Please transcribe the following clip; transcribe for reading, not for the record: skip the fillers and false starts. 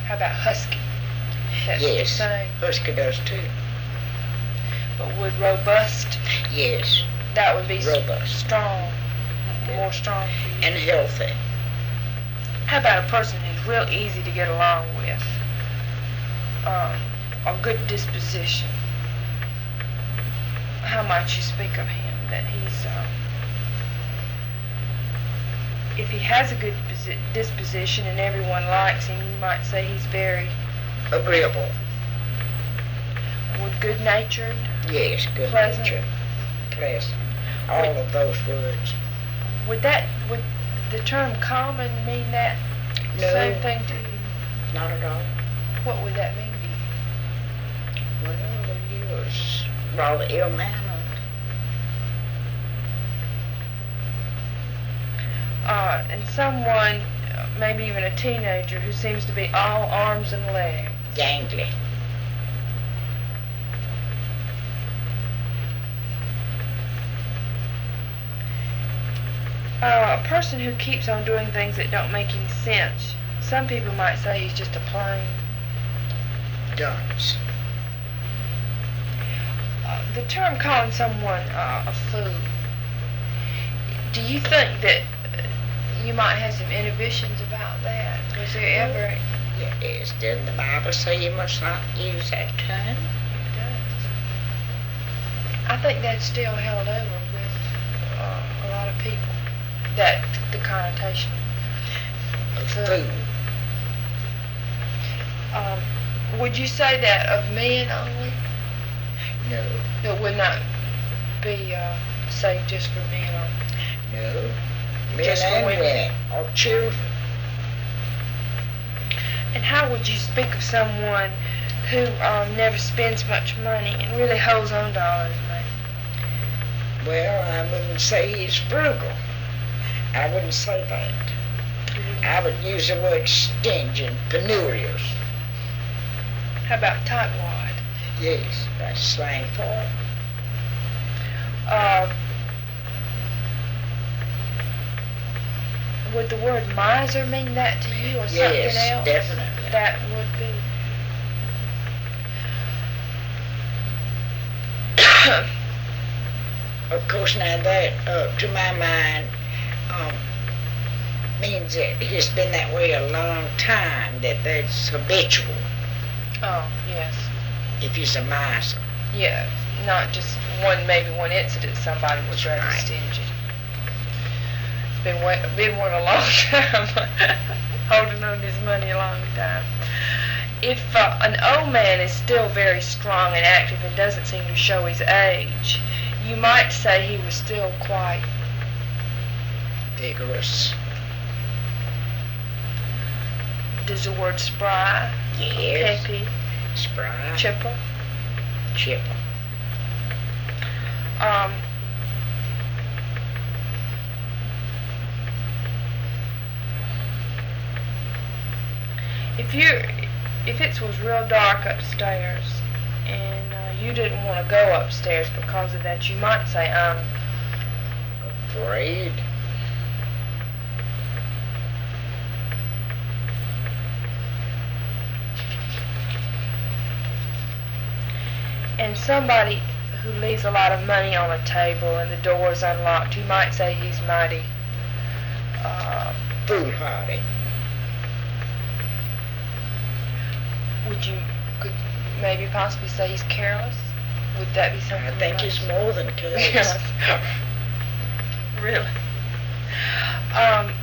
How about husky? That's the Yes, same. husky does too. But would robust, Yes, that would be robust strong, more strong for you. and healthy. How about a person who's real easy to get along with? A good disposition. How might you speak of him? That he's, if he has a good disposition and everyone likes him, you might say he's very Agreeable. good-natured. Yes, good Pleasant. nature. Pleasant. All of those words. Would the term common mean that No. same thing to you? Not at all. What would that mean to you? Well, he was rather ill-mannered. And someone, maybe even a teenager, who seems to be all arms and legs. Gangly. A person who keeps on doing things that don't make any sense. Some people might say he's just a plain. Dunce. The term calling someone a fool, do you think that you might have some inhibitions about that? Was there ever... Yes, didn't the Bible say you must not use that term? It does. I think that's still held over with a lot of people. That the connotation. A fool. Would you say that of men only? No. It would not be saved just for men only. No. Men Just for and women. women. Or children. And how would you speak of someone who never spends much money and really holds on to all his money? Well, I wouldn't say he's frugal. I wouldn't say that. I would use the word stingy, penurious. How about tightwad? Yes, that's slang for it. Would the word miser mean that to you, or something Yes, else? definitely. That would be. Of course, now that, to my mind, means that he's been that way a long time, that's habitual, Oh, yes. if he's a miser. Yeah, not just maybe one incident somebody was rather Right. stingy. It's been one a long time, holding on to his money a long time. If an old man is still very strong and active and doesn't seem to show his age, you might say he was still quite Vigorous. Does the word spry, Yes. peppy, Spry. chipper? Chipper. If it was real dark upstairs and you didn't want to go upstairs because of that, you might say, I'm Afraid. and somebody who leaves a lot of money on a table and the door is unlocked, you might say he's mighty Foolhardy. could maybe possibly say he's careless? Would that be something? I think he's more than careless. Really?